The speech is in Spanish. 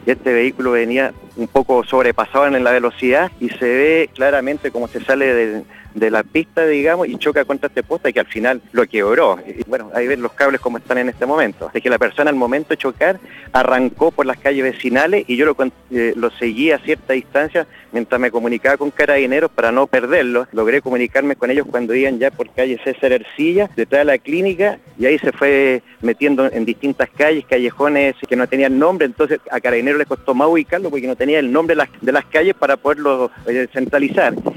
y este vehículo venía un poco sobrepasado en la velocidad y se ve claramente cómo se sale de la pista, digamos, y choca contra este poste que al final lo quebró. Y bueno, ahí ven los cables como están en este momento. Es que la persona al momento de chocar arrancó por las calles vecinales y yo lo seguí a cierta distancia mientras me comunicaba con Carabineros para no perderlo. Logré comunicarme con ellos cuando iban ya por calle César Ercilla, detrás de la clínica, y ahí se fue metiendo en distintas calles, callejones que no tenían nombre, entonces a Carabineros les costó más ubicarlo porque no tenía el nombre de las calles para poderlo centralizar.